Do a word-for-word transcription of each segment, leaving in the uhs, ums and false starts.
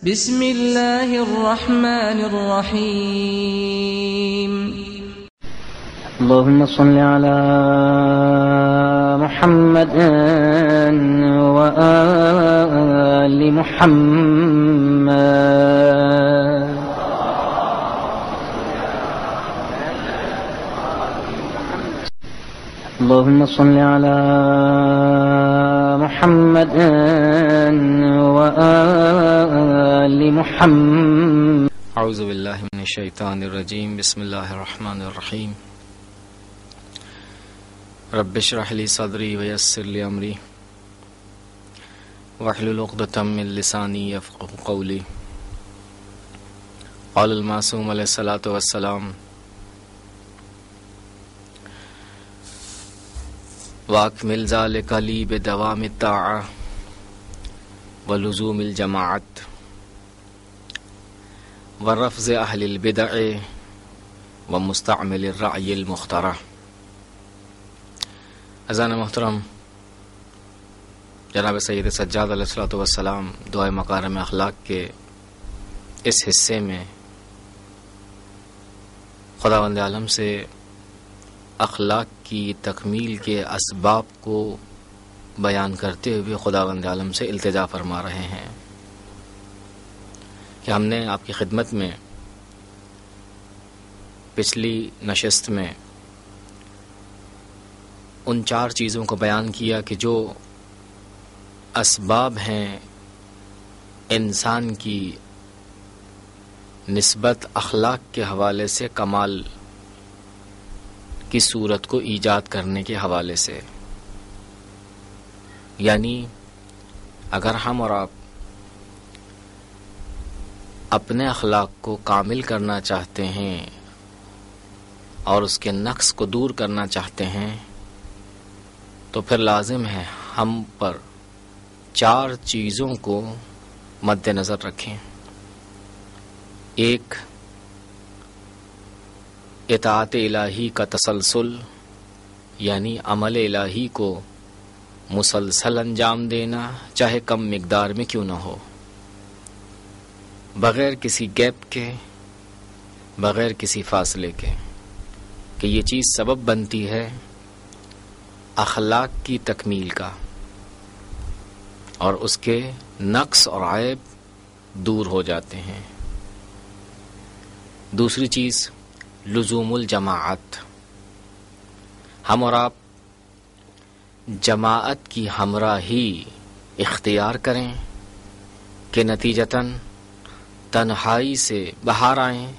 بسم اللہ الرحمن الرحیم اللهم صل على محمد وآل محمد. اللهم صل على محمد وآل محمد. اعوذ باللہ من الشیطان الرجیم. بسم اللہ الرحمن الرحیم. رب اشرح لی صدری ویسر لی امری واحلل عقدۃ من لسانی یفقهوا قولی. قال المعصوم علیہ الصلاۃ والسلام: واکمل ذلک لی بدوام الطاعۃ ولزوم الجماعت ورفض اہل البدع ومستعمل الرعی المخترع. اذان محترم، جناب سید سجاد علیہ الصلوۃ والسلام دعائے مکارم اخلاق کے اس حصے میں خداوند عالم سے اخلاق کی تکمیل کے اسباب کو بیان کرتے ہوئے خداوند عالم سے التجا فرما رہے ہیں کہ ہم نے آپ کی خدمت میں پچھلی نشست میں ان چار چیزوں کو بیان کیا کہ جو اسباب ہیں انسان کی نسبت اخلاق کے حوالے سے کمال کی صورت کو ایجاد کرنے کے حوالے سے. یعنی اگر ہم اور آپ اپنے اخلاق کو کامل کرنا چاہتے ہیں اور اس کے نقص کو دور کرنا چاہتے ہیں تو پھر لازم ہے ہم پر چار چیزوں کو مد نظر رکھیں. ایک، اطاعت الہی کا تسلسل، یعنی عمل الہی کو مسلسل انجام دینا، چاہے کم مقدار میں کیوں نہ ہو، بغیر کسی گیپ کے، بغیر کسی فاصلے کے، کہ یہ چیز سبب بنتی ہے اخلاق کی تکمیل کا اور اس کے نقص اور عیب دور ہو جاتے ہیں. دوسری چیز، لزوم الجماعت. ہم اور آپ جماعت کی ہمراہی اختیار کریں کہ نتیجتاً تنہائی سے باہر آئیں،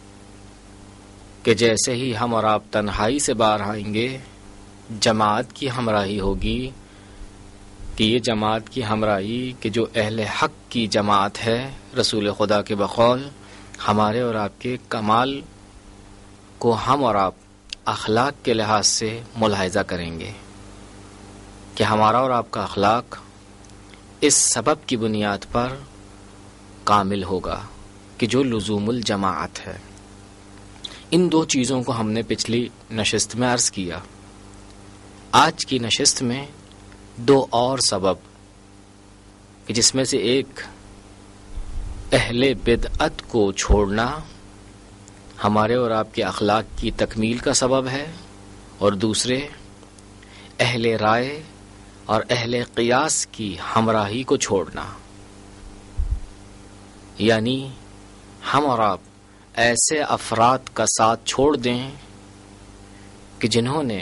کہ جیسے ہی ہم اور آپ تنہائی سے باہر آئیں گے جماعت کی ہمراہی ہوگی، کہ یہ جماعت کی ہمراہی کہ جو اہل حق کی جماعت ہے رسول خدا کے بقول ہمارے اور آپ کے کمال کو ہم اور آپ اخلاق کے لحاظ سے ملاحظہ کریں گے کہ ہمارا اور آپ کا اخلاق اس سبب کی بنیاد پر کامل ہوگا کہ جو لزوم الجماعت ہے. ان دو چیزوں کو ہم نے پچھلی نشست میں عرض کیا. آج کی نشست میں دو اور سبب کہ جس میں سے ایک اہل بدعت کو چھوڑنا ہمارے اور آپ کے اخلاق کی تکمیل کا سبب ہے، اور دوسرے اہل رائے اور اہل قیاس کی ہمراہی کو چھوڑنا. یعنی ہم اور آپ ایسے افراد کا ساتھ چھوڑ دیں کہ جنہوں نے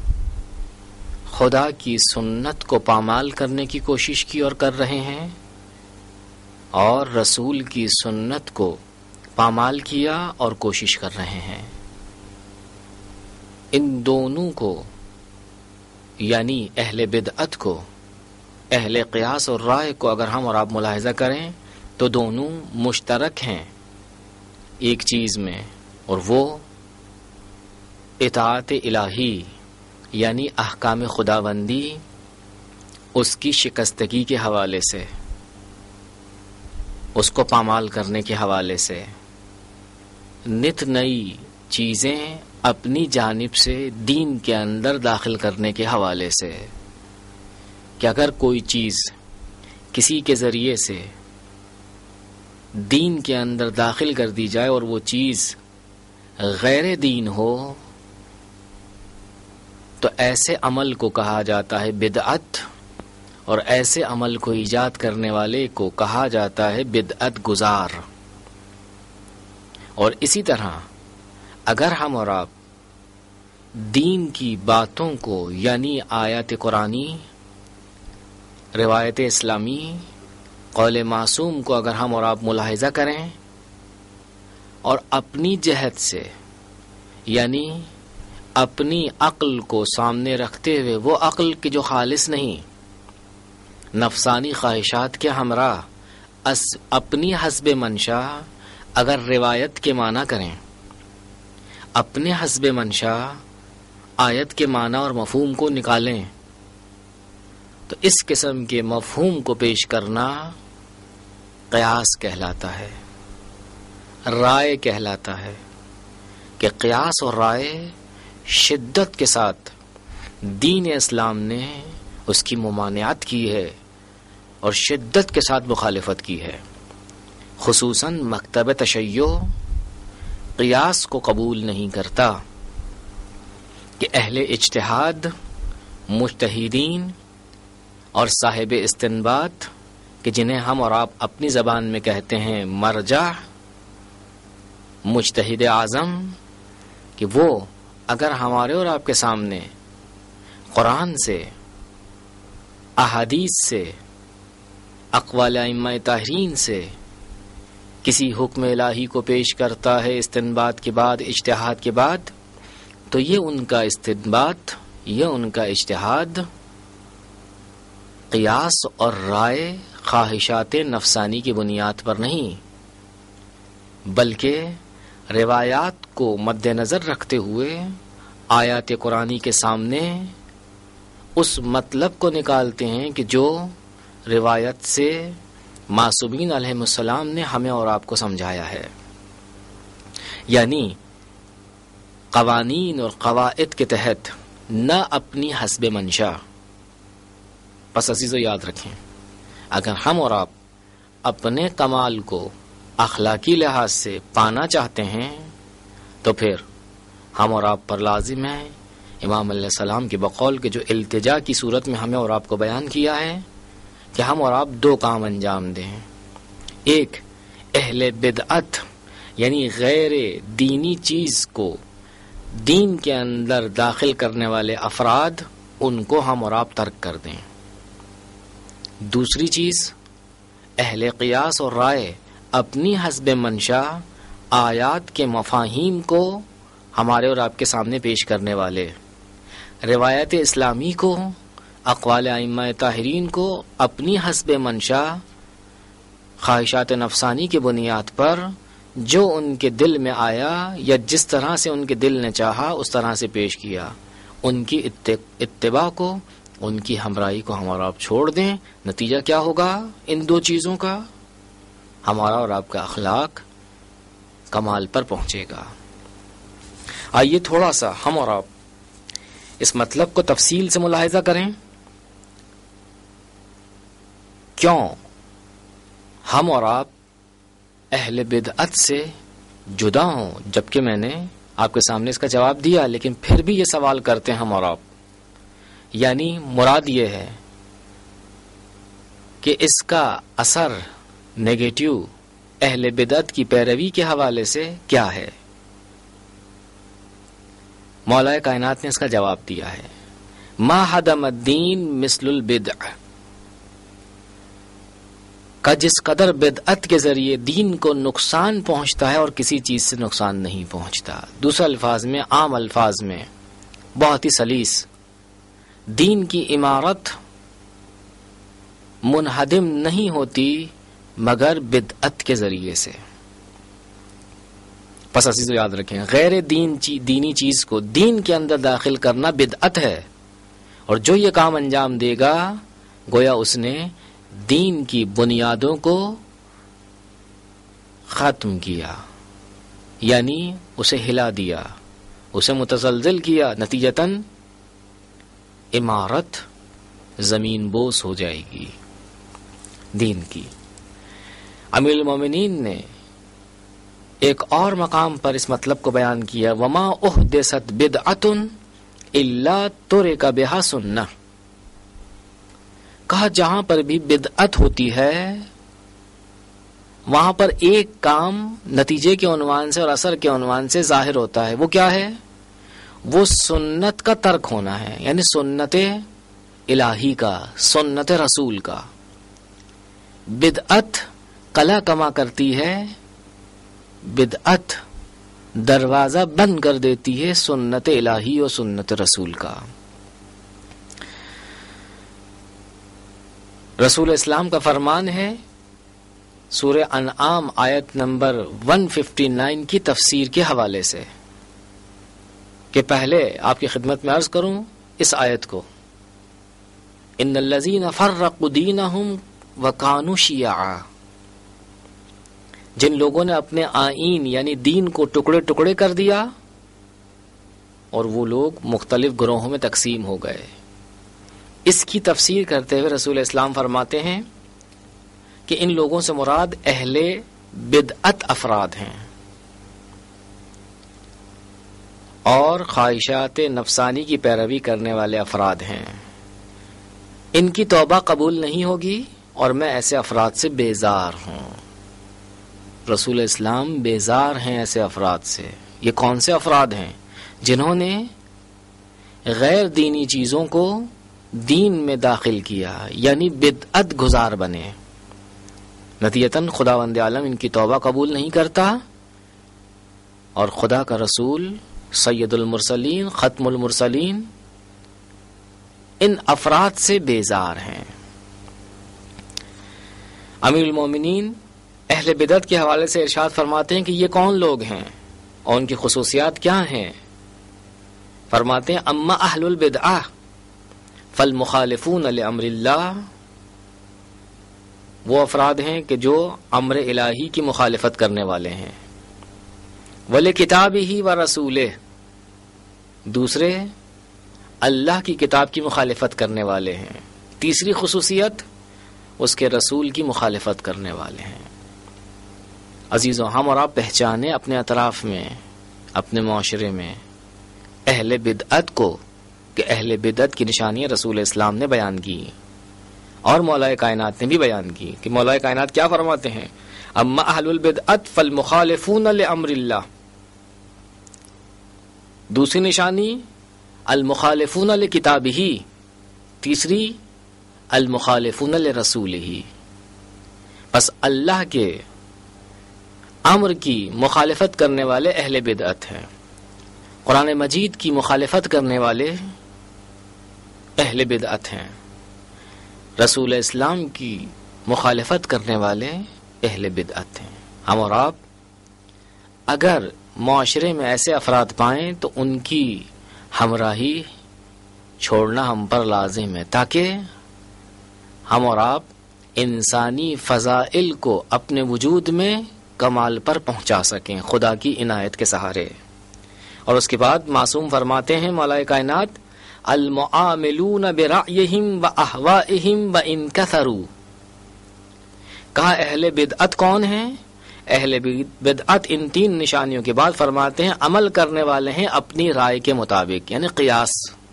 خدا کی سنت کو پامال کرنے کی کوشش کی اور کر رہے ہیں، اور رسول کی سنت کو پامال کیا اور کوشش کر رہے ہیں. ان دونوں کو، یعنی اہل بدعت کو، اہل قیاس اور رائے کو اگر ہم اور آپ ملاحظہ کریں تو دونوں مشترک ہیں ایک چیز میں، اور وہ اطاعت الہی یعنی احکام خداوندی اس کی شکستگی کے حوالے سے، اس کو پامال کرنے کے حوالے سے، نت نئی چیزیں اپنی جانب سے دین کے اندر داخل کرنے کے حوالے سے، کہ اگر کوئی چیز کسی کے ذریعے سے دین کے اندر داخل کر دی جائے اور وہ چیز غیر دین ہو تو ایسے عمل کو کہا جاتا ہے بدعت، اور ایسے عمل کو ایجاد کرنے والے کو کہا جاتا ہے بدعت گزار۔ اور اسی طرح اگر ہم اور آپ دین کی باتوں کو یعنی آیات قرآنی، روایت اسلامی، قول معصوم کو اگر ہم اور آپ ملاحظہ کریں اور اپنی جہت سے یعنی اپنی عقل کو سامنے رکھتے ہوئے، وہ عقل کی جو خالص نہیں، نفسانی خواہشات کے ہمراہ اپنی حسب منشا اگر روایت کے معنی کریں، اپنے حسب منشا آیت کے معنی اور مفہوم کو نکالیں، تو اس قسم کے مفہوم کو پیش کرنا قیاس کہلاتا ہے، رائے کہلاتا ہے، کہ قیاس اور رائے شدت کے ساتھ دین اسلام نے اس کی ممانعت کی ہے اور شدت کے ساتھ مخالفت کی ہے۔ خصوصاً مکتب تشیع قیاس کو قبول نہیں کرتا کہ اہل اجتہاد، مجتہدین اور صاحب استنباط، کہ جنہیں ہم اور آپ اپنی زبان میں کہتے ہیں مرجع، مجتہد اعظم، کہ وہ اگر ہمارے اور آپ کے سامنے قرآن سے، احادیث سے، اقوال ائمہ طاہرین سے کسی حکم الہی کو پیش کرتا ہے استنباط کے بعد، اجتہاد کے بعد، تو یہ ان کا استنباط، یہ ان کا اجتہاد قیاس اور رائے خواہشات نفسانی کی بنیاد پر نہیں، بلکہ روایات کو مد نظر رکھتے ہوئے آیات قرآنی کے سامنے اس مطلب کو نکالتے ہیں کہ جو روایت سے معصومین علیہ السلام نے ہمیں اور آپ کو سمجھایا ہے، یعنی قوانین اور قواعد کے تحت نہ اپنی حسب منشا۔ پس عزیزو یاد رکھیں، اگر ہم اور آپ اپنے کمال کو اخلاقی لحاظ سے پانا چاہتے ہیں تو پھر ہم اور آپ پر لازم ہے امام علیہ السلام کے بقول کے جو التجا کی صورت میں ہمیں اور آپ کو بیان کیا ہے کہ ہم اور آپ دو کام انجام دیں۔ ایک، اہل بدعت یعنی غیر دینی چیز کو دین کے اندر داخل کرنے والے افراد، ان کو ہم اور آپ ترک کر دیں۔ دوسری چیز، اہل قیاس اور رائے اپنی حسب منشا آیات کے مفاہیم کو ہمارے اور آپ کے سامنے پیش کرنے والے، روایت اسلامی کو، اقوال ائمہ طاہرین کو اپنی حسب منشا خواہشات نفسانی کی بنیاد پر جو ان کے دل میں آیا یا جس طرح سے ان کے دل نے چاہا اس طرح سے پیش کیا، ان کی اتباع کو، ان کی ہمراہی کو ہمارا آپ چھوڑ دیں۔ نتیجہ کیا ہوگا ان دو چیزوں کا؟ ہمارا اور آپ کا اخلاق کمال پر پہنچے گا۔ آئیے تھوڑا سا ہم اور آپ اس مطلب کو تفصیل سے ملاحظہ کریں۔ کیوں ہم اور آپ اہل بدعت سے جدا ہوں؟ جبکہ میں نے آپ کے سامنے اس کا جواب دیا، لیکن پھر بھی یہ سوال کرتے ہیں ہم اور آپ، یعنی مراد یہ ہے کہ اس کا اثر نیگیٹو اہل بدعت کی پیروی کے حوالے سے کیا ہے؟ مولا کائنات نے اس کا جواب دیا ہے، ما حدم الدین مثل البدع، کا جس قدر بدعت کے ذریعے دین کو نقصان پہنچتا ہے اور کسی چیز سے نقصان نہیں پہنچتا۔ دوسرے الفاظ میں، عام الفاظ میں، بہت ہی سلیس، دین کی عمارت منہدم نہیں ہوتی مگر بدعت کے ذریعے سے۔ پس عزیزو یاد رکھیں، غیر دین چی دینی چیز کو دین کے اندر داخل کرنا بدعت ہے، اور جو یہ کام انجام دے گا گویا اس نے دین کی بنیادوں کو ختم کیا، یعنی اسے ہلا دیا، اسے متزلزل کیا، نتیجتاً عمارت زمین بوس ہو جائے گی دین کی۔ امیر المومنین نے ایک اور مقام پر اس مطلب کو بیان کیا، وما احدثت بدعۃ الا ترک بها سنہ، کہا جہاں پر بھی بدعت ہوتی ہے وہاں پر ایک کام نتیجے کے عنوان سے اور اثر کے عنوان سے ظاہر ہوتا ہے، وہ کیا ہے؟ وہ سنت کا ترک ہونا ہے، یعنی سنت الہی کا، سنت رسول کا۔ بدعت قلع کما کرتی ہے، بدعت دروازہ بند کر دیتی ہے سنت الہی اور سنت رسول کا۔ رسول اسلام کا فرمان ہے سورہ انعام آیت نمبر ایک سو اناسی کی تفسیر کے حوالے سے، کہ پہلے آپ کی خدمت میں عرض کروں اس آیت کو، ان الذین فرقوا دینہم وکانوا شیعا، جن لوگوں نے اپنے آئین یعنی دین کو ٹکڑے ٹکڑے کر دیا اور وہ لوگ مختلف گروہوں میں تقسیم ہو گئے۔ اس کی تفسیر کرتے ہوئے رسول اسلام فرماتے ہیں کہ ان لوگوں سے مراد اہل بدعت افراد ہیں اور خواہشات نفسانی کی پیروی کرنے والے افراد ہیں، ان کی توبہ قبول نہیں ہوگی اور میں ایسے افراد سے بیزار ہوں۔ رسول اسلام بیزار ہیں ایسے افراد سے۔ یہ کون سے افراد ہیں؟ جنہوں نے غیر دینی چیزوں کو دین میں داخل کیا، یعنی بدعت گزار بنے۔ نتیجتاً خداوند عالم ان کی توبہ قبول نہیں کرتا اور خدا کا رسول سید المرسلین ختم المرسلین ان افراد سے بیزار ہیں۔ امیر المومنین اہل بدعت کے حوالے سے ارشاد فرماتے ہیں کہ یہ کون لوگ ہیں اور ان کی خصوصیات کیا ہیں؟ فرماتے ہیں اما اہل البدعہ فالمخالفون لامر اللہ، وہ افراد ہیں کہ جو امر الہی کی مخالفت کرنے والے ہیں، ولکتابہ و رسولہ، دوسرے اللہ کی کتاب کی مخالفت کرنے والے ہیں، تیسری خصوصیت اس کے رسول کی مخالفت کرنے والے ہیں۔ عزیزوں، ہم اور آپ پہچانے اپنے اطراف میں، اپنے معاشرے میں اہل بدعت کو، کہ اہل بدعت کی نشانیاں رسول اسلام نے بیان کی اور مولا کائنات نے بھی بیان کی، کہ مولا کائنات کیا فرماتے ہیں؟ اما اہل البدعت فالمخالفون لامر اللہ، دوسری نشانی المخالفون لکتابہ، تیسری المخالفون لرسولہ۔ بس اللہ کے امر کی مخالفت کرنے والے اہل بدعت ہیں، قرآن مجید کی مخالفت کرنے والے اہل بدعت ہیں، رسول اسلام کی مخالفت کرنے والے اہل بدعت ہیں۔ ہم اور آپ اگر معاشرے میں ایسے افراد پائیں تو ان کی ہمراہی چھوڑنا ہم پر لازم ہے، تاکہ ہم اور آپ انسانی فضائل کو اپنے وجود میں کمال پر پہنچا سکیں خدا کی عنایت کے سہارے۔ اور اس کے بعد معصوم فرماتے ہیں مولا کائنات المعاملون برأیہم و اہوائہم و ان کثروا، کہا اہل بدعت کون ہیں؟ اہل بدعت ان تین نشانیوں کے بعد فرماتے ہیں عمل کرنے والے ہیں اپنی رائے کے مطابق، یعنی قیاس،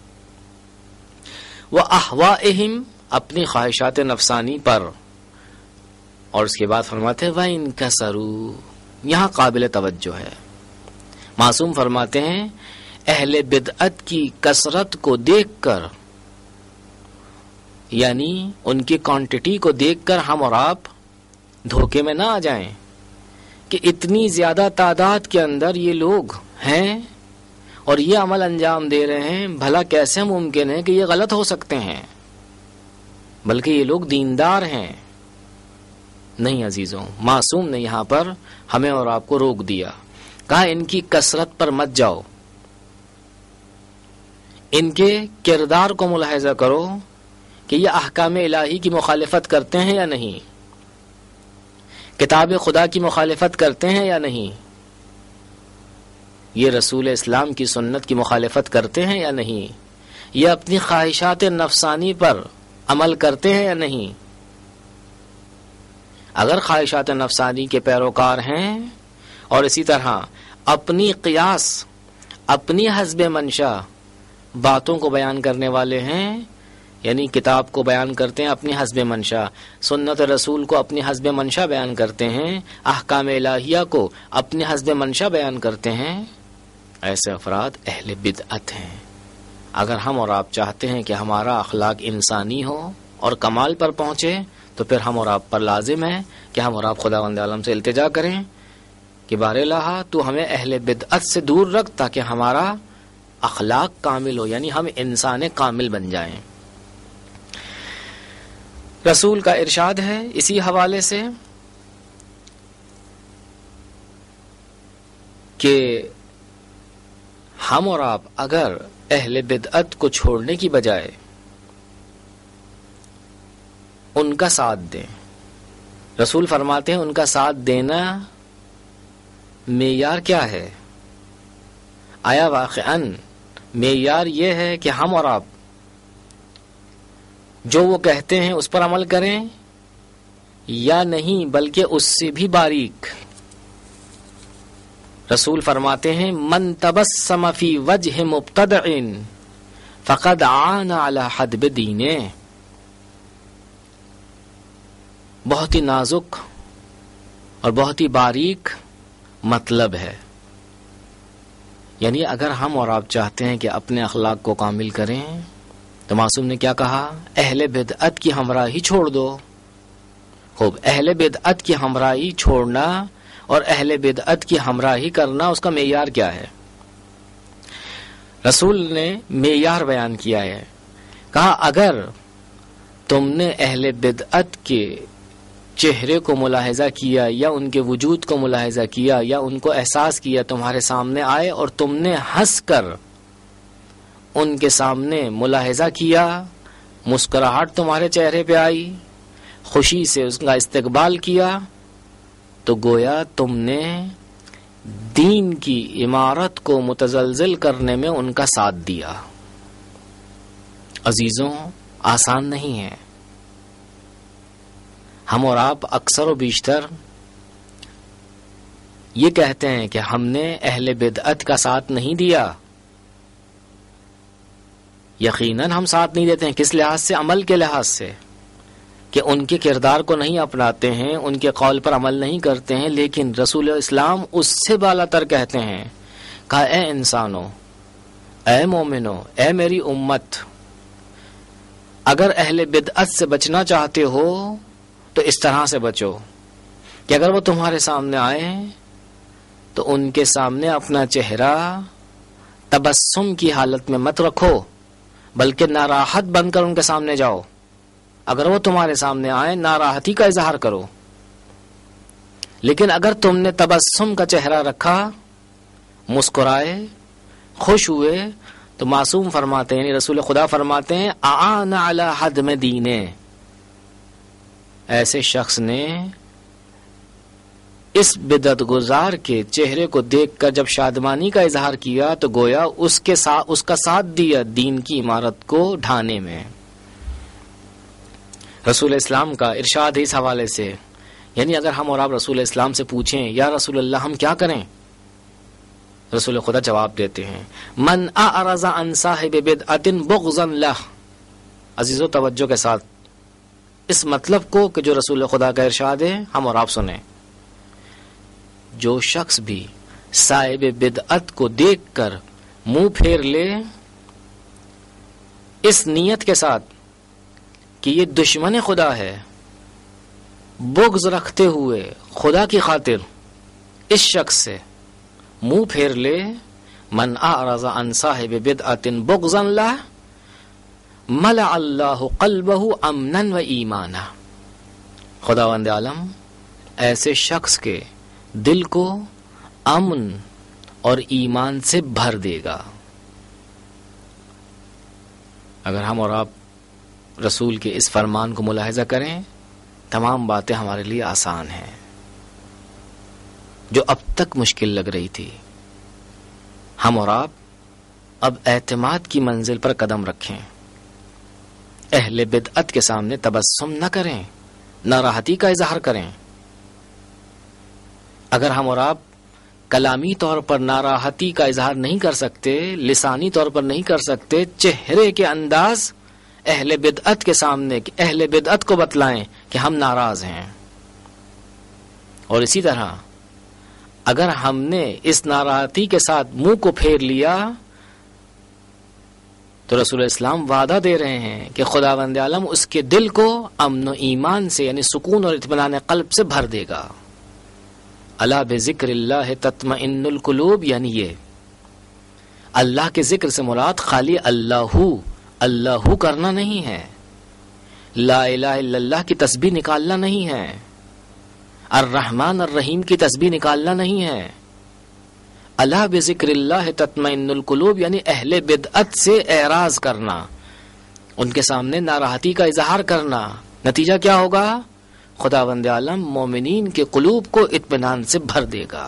و اہوائہم اپنی خواہشات نفسانی پر، اور اس کے بعد فرماتے ہیں وَإِن كَسَرُوا، یہاں قابل توجہ ہے، معصوم فرماتے ہیں اہل بدعت کی کثرت کو دیکھ کر، یعنی ان کی کوانٹٹی کو دیکھ کر ہم اور آپ دھوکے میں نہ آ جائیں کہ اتنی زیادہ تعداد کے اندر یہ لوگ ہیں اور یہ عمل انجام دے رہے ہیں، بھلا کیسے ممکن ہے کہ یہ غلط ہو سکتے ہیں، بلکہ یہ لوگ دیندار ہیں۔ نہیں عزیزوں، معصوم نے یہاں پر ہمیں اور آپ کو روک دیا، کہا ان کی کثرت پر مت جاؤ، ان کے کردار کو ملاحظہ کرو کہ یہ احکام الہی کی مخالفت کرتے ہیں یا نہیں، کتاب خدا کی مخالفت کرتے ہیں یا نہیں، یہ رسول اسلام کی سنت کی مخالفت کرتے ہیں یا نہیں، یہ اپنی خواہشات نفسانی پر عمل کرتے ہیں یا نہیں۔ اگر خواہشات نفسانی کے پیروکار ہیں اور اسی طرح اپنی قیاس، اپنی حسب منشا باتوں کو بیان کرنے والے ہیں، یعنی کتاب کو بیان کرتے ہیں اپنی حسب منشا، سنت رسول کو اپنی حسب منشا بیان کرتے ہیں، احکام الہیہ کو اپنی حسب منشا بیان کرتے ہیں، ایسے افراد اہل بدعت ہیں۔ اگر ہم اور آپ چاہتے ہیں کہ ہمارا اخلاق انسانی ہو اور کمال پر پہنچے تو پھر ہم اور آپ پر لازم ہے کہ ہم اور آپ خداوند عالم سے التجا کریں کہ بار الہ تو ہمیں اہل بدعت سے دور رکھ تاکہ ہمارا اخلاق کامل ہو، یعنی ہم انسان کامل بن جائیں۔ رسول کا ارشاد ہے اسی حوالے سے کہ ہم اور آپ اگر اہل بدعت کو چھوڑنے کی بجائے ان کا ساتھ دیں، رسول فرماتے ہیں ان کا ساتھ دینا معیار کیا ہے؟ آیا واقعاً معیار یہ ہے کہ ہم اور آپ جو وہ کہتے ہیں اس پر عمل کریں یا نہیں، بلکہ اس سے بھی باریک؟ رسول فرماتے ہیں من تبسم فی وجہ مبتدع فقد عان علی حدب دینہ۔ بہت ہی نازک اور بہت ہی باریک مطلب ہے، یعنی اگر ہم اور آپ چاہتے ہیں کہ اپنے اخلاق کو کامل کریں تو معصوم نے کیا کہا؟ اہل بدعت کی ہمراہی چھوڑ دو۔ خوب، اہل بدعت کی ہمراہی چھوڑنا اور اہل بدعت کی ہمراہی کرنا، اس کا معیار کیا ہے؟ رسول نے معیار بیان کیا ہے، کہا اگر تم نے اہل بدعت کے چہرے کو ملاحظہ کیا یا ان کے وجود کو ملاحظہ کیا یا ان کو احساس کیا، تمہارے سامنے آئے اور تم نے ہنس کر ان کے سامنے ملاحظہ کیا، مسکراہٹ تمہارے چہرے پہ آئی، خوشی سے اس کا استقبال کیا، تو گویا تم نے دین کی عمارت کو متزلزل کرنے میں ان کا ساتھ دیا۔ عزیزوں، آسان نہیں ہے۔ ہم اور آپ اکثر و بیشتر یہ کہتے ہیں کہ ہم نے اہل بدعت کا ساتھ نہیں دیا۔ یقیناً ہم ساتھ نہیں دیتے ہیں۔ کس لحاظ سے؟ عمل کے لحاظ سے، کہ ان کے کردار کو نہیں اپناتے ہیں، ان کے قول پر عمل نہیں کرتے ہیں، لیکن رسول اسلام اس سے بالا تر کہتے ہیں، کہا اے انسانو، اے مومنو، اے میری امت، اگر اہل بدعت سے بچنا چاہتے ہو تو اس طرح سے بچو کہ اگر وہ تمہارے سامنے آئے تو ان کے سامنے اپنا چہرہ تبسم کی حالت میں مت رکھو، بلکہ ناراحت بن کر ان کے سامنے جاؤ۔ اگر وہ تمہارے سامنے آئے ناراحتی کا اظہار کرو، لیکن اگر تم نے تبسم کا چہرہ رکھا، مسکرائے، خوش ہوئے، تو معصوم فرماتے ہیں، یعنی رسول خدا فرماتے ہیں اعان علی حدم دینے، ایسے شخص نے اس بدعت گزار کے چہرے کو دیکھ کر جب شادمانی کا اظہار کیا تو گویا اس کے ساتھ اس کا ساتھ دیا دین کی عمارت کو ڈھانے میں۔ رسول اسلام کا ارشاد ہے اس حوالے سے، یعنی اگر ہم اور آپ رسول اسلام سے پوچھیں یا رسول اللہ ہم کیا کریں، رسول خدا جواب دیتے ہیں من اعرض عن صاحب بدعت بغضا لہ۔ عزیزو، توجہ کے ساتھ اس مطلب کو کہ جو رسول خدا کا ارشاد ہے ہم اور آپ سنیں، جو شخص بھی صاحب بدعت کو دیکھ کر منہ پھیر لے اس نیت کے ساتھ کہ یہ دشمن خدا ہے، بغض رکھتے ہوئے خدا کی خاطر اس شخص سے منہ پھیر لے، من اعرض عن صاحب بدعت بغضا لہ ملأ اللہ قلبہ امنا و ایمانا، خداوند عالم ایسے شخص کے دل کو امن اور ایمان سے بھر دے گا۔ اگر ہم اور آپ رسول کے اس فرمان کو ملاحظہ کریں، تمام باتیں ہمارے لیے آسان ہیں۔ جو اب تک مشکل لگ رہی تھی، ہم اور آپ اب اعتماد کی منزل پر قدم رکھیں، اہل بدعت کے سامنے تبسم نہ کریں، ناراحتی کا اظہار کریں، اگر ہم اور آپ کلامی طور پر ناراحتی کا اظہار نہیں کر سکتے، لسانی طور پر نہیں کر سکتے، چہرے کے انداز اہل بدعت کے سامنے اہل بدعت کو بتلائیں کہ ہم ناراض ہیں. اور اسی طرح اگر ہم نے اس ناراضگی کے ساتھ منہ کو پھیر لیا تو رسول اسلام وعدہ دے رہے ہیں کہ خداوند عالم اس کے دل کو امن و ایمان سے یعنی سکون اور اطمینان قلب سے بھر دے گا. الا بذکر اللہ تطمئن القلوب، یعنی یہ اللہ کے ذکر سے مراد خالی اللہ اللہ کرنا نہیں ہے، لا الہ الا اللہ کی تسبیح نکالنا نہیں ہے، الرحمن الرحیم کی تسبیح نکالنا نہیں ہے. الا بذکر اللہ تطمئن القلوب یعنی اہل بدعت سے اعراض کرنا، ان کے سامنے ناراحتی کا اظہار کرنا. نتیجہ کیا ہوگا؟ خداوند عالم مومنین کے قلوب کو اطمینان سے بھر دے گا.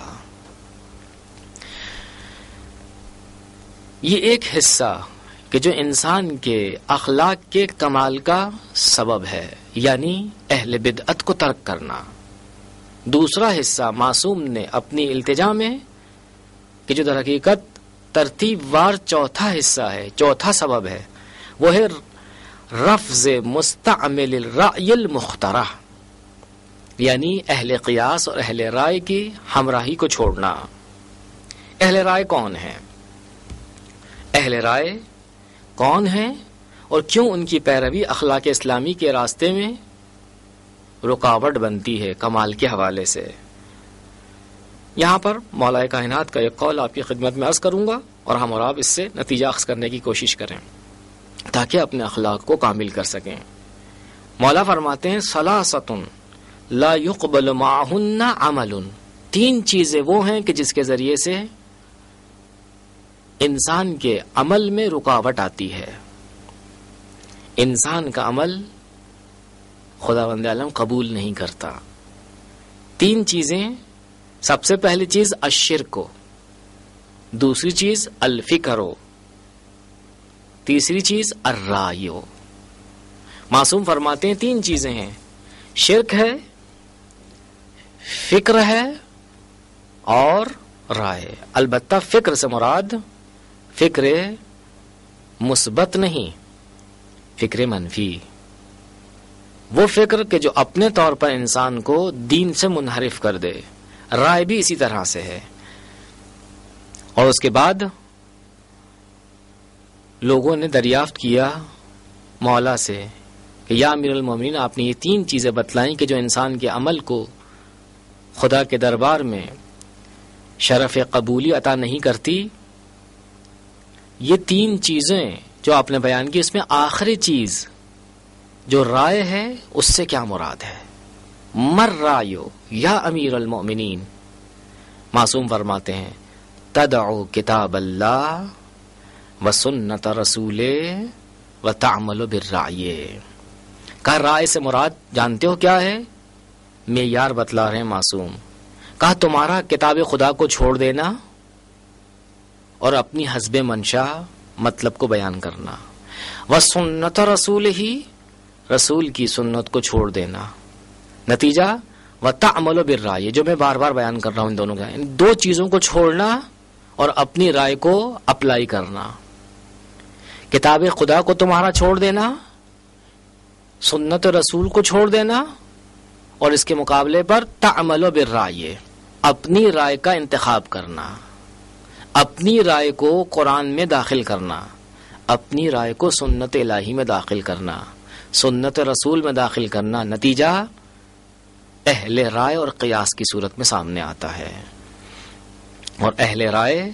یہ ایک حصہ کہ جو انسان کے اخلاق کے کمال کا سبب ہے، یعنی اہل بدعت کو ترک کرنا. دوسرا حصہ معصوم نے اپنی التجا میں کہ جو در حقیقت ترتیب وار چوتھا حصہ ہے، چوتھا سبب ہے، وہ ہے رفض مستعمل الرأی المخترع، یعنی اہل قیاس اور اہل رائے کی ہمراہی کو چھوڑنا. اہل رائے کون ہیں؟ اہل رائے کون ہیں اور کیوں ان کی پیروی اخلاق اسلامی کے راستے میں رکاوٹ بنتی ہے کمال کے حوالے سے؟ یہاں پر مولا کائنات کا ایک قول آپ کی خدمت میں عرض کروں گا اور ہم اور آپ اس سے نتیجہ اخذ کرنے کی کوشش کریں تاکہ اپنے اخلاق کو کامل کر سکیں. مولا فرماتے ہیں ثلاثۃ لا يقبل معهن عمل، تین چیزیں وہ ہیں کہ جس کے ذریعے سے انسان کے عمل میں رکاوٹ آتی ہے، انسان کا عمل خداوند عالم قبول نہیں کرتا. تین چیزیں، سب سے پہلی چیز الشرک، دوسری چیز الفکر، تیسری چیز الرائے. معصوم فرماتے ہیں تین چیزیں ہیں، شرک ہے، فکر ہے اور رائے. البتہ فکر سے مراد فکر مثبت نہیں، فکر منفی، وہ فکر کہ جو اپنے طور پر انسان کو دین سے منحرف کر دے. رائے بھی اسی طرح سے ہے. اور اس کے بعد لوگوں نے دریافت کیا مولا سے کہ یا امیر المومنین، آپ نے یہ تین چیزیں بتلائیں کہ جو انسان کے عمل کو خدا کے دربار میں شرف قبولی عطا نہیں کرتی. یہ تین چیزیں جو آپ نے بیان کی، اس میں آخری چیز جو رائے ہے اس سے کیا مراد ہے؟ مر رایو یا امیر المؤمنین؟ معصوم فرماتے ہیں تدعو کتاب اللہ و سنت رسول و تعمل بالرائے. کہا رائے سے مراد جانتے ہو کیا ہے؟ معیار بتلا رہے ہیں معصوم. کہا تمہارا کتاب خدا کو چھوڑ دینا اور اپنی حسب منشا مطلب کو بیان کرنا، و سنت رسول ہی، رسول کی سنت کو چھوڑ دینا. نتیجہ وَتَعْمَلُ بِالرَّائِي، جو میں بار بار بیان کر رہا ہوں ان دونوں کا، ان دو چیزوں کو چھوڑنا اور اپنی رائے کو اپلائی کرنا. کتاب خدا کو تمہارا چھوڑ دینا، سنت رسول کو چھوڑ دینا، اور اس کے مقابلے پر تعمل بالرائے، اپنی رائے کا انتخاب کرنا، اپنی رائے کو قرآن میں داخل کرنا، اپنی رائے کو سنت الہی میں داخل کرنا، سنت رسول میں داخل کرنا. نتیجہ اہل رائے اور قیاس کی صورت میں سامنے آتا ہے. اور اہل رائے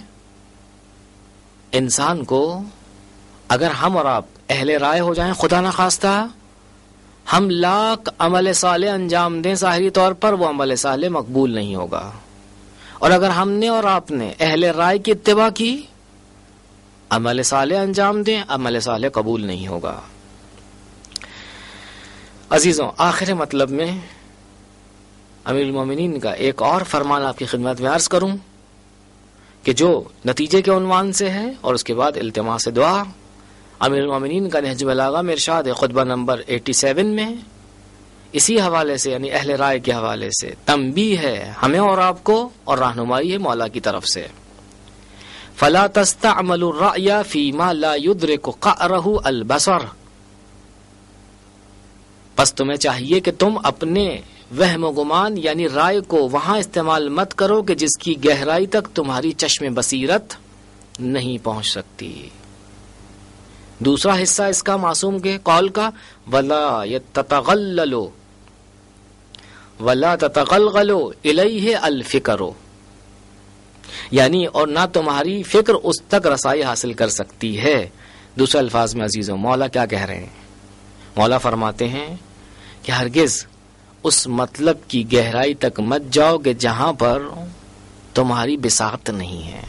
انسان کو، اگر ہم اور آپ اہل رائے ہو جائیں خدا نہ خواستہ، ہم لاکھ عمل صالح انجام دیں ظاہری طور پر، وہ عمل صالح مقبول نہیں ہوگا. اور اگر ہم نے اور آپ نے اہل رائے کی اتباع کی، عمل صالح انجام دیں، عمل صالح قبول نہیں ہوگا. عزیزوں، آخر مطلب میں امیر المومنین کا ایک اور فرمان آپ کی خدمت میں عرض کروں کہ جو نتیجے کے عنوان سے ہے، اور اس کے بعد التماس دعا. امیر المومنین کا نہج بلاغہ میں ارشاد ہے خطبہ نمبر ساٹھ میں، اسی حوالے سے یعنی اہل رائے کے حوالے سے تنبیہ ہے ہمیں اور آپ کو اور رہنمائی ہے مولا کی طرف سے. فلا تستعملوا الرأي فيما لا يدرك قعره البصر. پس تمہیں چاہیے کہ تم اپنے وہم و گمان یعنی رائے کو وہاں استعمال مت کرو کہ جس کی گہرائی تک تمہاری چشم بصیرت نہیں پہنچ سکتی. دوسرا حصہ اس کا معصوم کے قول کا ولا يتغلل ولا تتغلغل الیہ الفکر، یعنی اور نہ تمہاری فکر اس تک رسائی حاصل کر سکتی ہے. دوسرے الفاظ میں عزیزوں مولا کیا کہہ رہے ہیں؟ مولا فرماتے ہیں کہ ہرگز اس مطلب کی گہرائی تک مت جاؤ کہ جہاں پر تمہاری بساط نہیں ہے،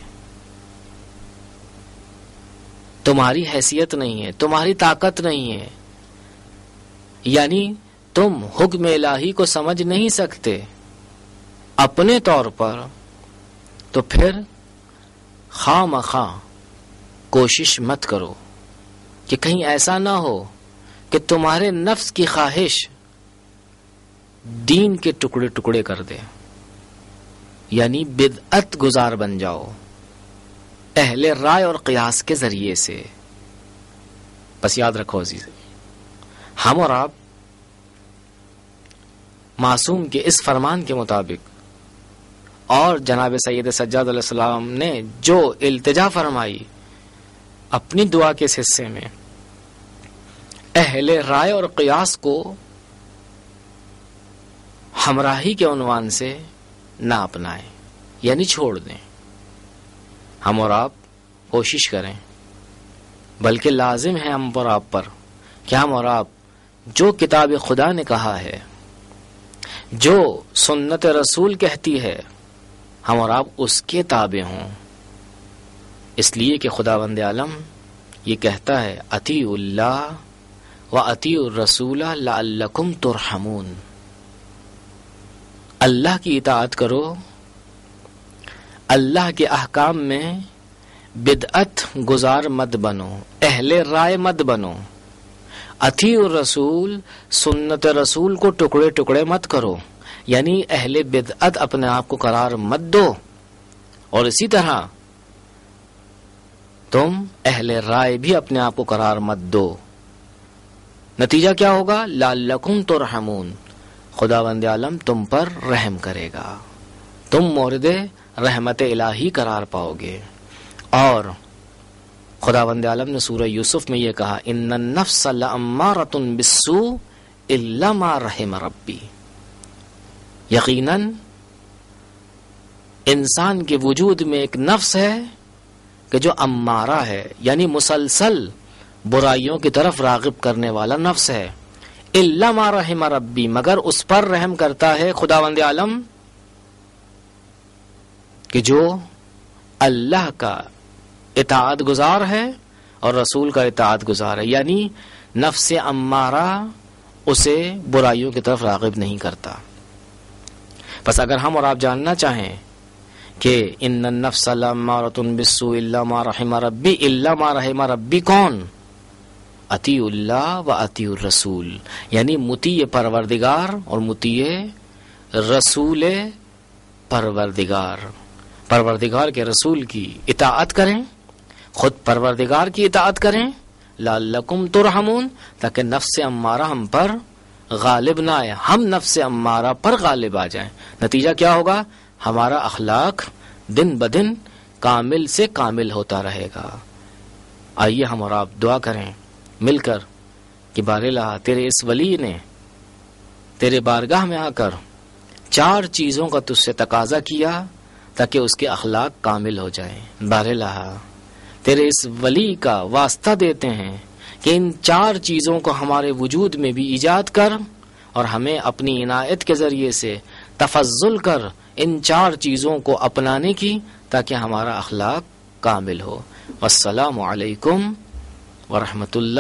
تمہاری حیثیت نہیں ہے، تمہاری طاقت نہیں ہے، یعنی تم حکم الہی کو سمجھ نہیں سکتے اپنے طور پر. تو پھر خواہ مخواہ کوشش مت کرو کہ کہیں ایسا نہ ہو کہ تمہارے نفس کی خواہش دین کے ٹکڑے ٹکڑے کر دے، یعنی بدعت گزار بن جاؤ اہل رائے اور قیاس کے ذریعے سے. بس یاد رکھو عزیز، ہم اور آپ معصوم کے اس فرمان کے مطابق اور جناب سید سجاد علیہ السلام نے جو التجا فرمائی اپنی دعا کے اس حصے میں، اہل رائے اور قیاس کو ہمراہی کے عنوان سے نہ اپنائیں، یعنی چھوڑ دیں. ہم اور آپ کوشش کریں، بلکہ لازم ہے ہم اور آپ پر کہ ہم اور آپ جو کتاب خدا نے کہا ہے، جو سنت رسول کہتی ہے، ہم اور آپ اس کے تابع ہوں. اس لیے کہ خداوند عالم یہ کہتا ہے اطیعوا اللہ و اطیعوا الرسول لعلکم ترحمون. اللہ کی اطاعت کرو، اللہ کے احکام میں بدعت گزار مت بنو، اہل رائے مت بنو. اطیعوا الرسول، سنت رسول کو ٹکڑے ٹکڑے مت کرو، یعنی اہل بدعت اپنے آپ کو قرار مت دو، اور اسی طرح تم اہل رائے بھی اپنے آپ کو قرار مت دو. نتیجہ کیا ہوگا؟ لعلکم ترحمون، خداوند عالم تم پر رحم کرے گا، تم مورد رحمت الہی قرار پاؤ گے. اور خداوند عالم نے سورہ یوسف میں یہ کہا ان النفس لامارۃ بالسوء الا ما رحم ربی. یقیناً انسان کے وجود میں ایک نفس ہے کہ جو امارہ ہے، یعنی مسلسل برائیوں کی طرف راغب کرنے والا نفس ہے. الا ما رحم ربی، مگر اس پر رحم کرتا ہے خداوند عالم کہ جو اللہ کا اطاعت گزار ہے اور رسول کا اطاعت گزار ہے، یعنی نفس امارہ اسے برائیوں کی طرف راغب نہیں کرتا. پس اگر ہم اور آپ جاننا چاہیں کہ ان النفس لامارۃ بالسوء الا ما رحم ربی، الا ما رحم ربی کون؟ اطیعوا اللہ و اطیعوا الرسول، یعنی مطیع پروردگار اور مطیع رسول پروردگار. پروردگار کے رسول کی اطاعت کریں، خود پروردگار کی اطاعت کریں، لعلکم ترحمون، تاکہ نفس امارہ ہم پر غالب نہ آئے، ہم نفس امارہ پر غالب آ جائیں. نتیجہ کیا ہوگا؟ ہمارا اخلاق دن بدن کامل سے کامل ہوتا رہے گا. آئیے ہم اور آپ دعا کریں مل کر کہ بار الہ تیرے اس ولی نے تیرے بارگاہ میں آ کر چار چیزوں کا تجھ سے تقاضا کیا تاکہ اس کے اخلاق کامل ہو جائیں. بار الہ تیرے اس ولی کا واسطہ دیتے ہیں کہ ان چار چیزوں کو ہمارے وجود میں بھی ایجاد کر اور ہمیں اپنی عنایت کے ذریعے سے تفضل کر ان چار چیزوں کو اپنانے کی، تاکہ ہمارا اخلاق کامل ہو. والسلام علیکم ورحمۃ اللہ.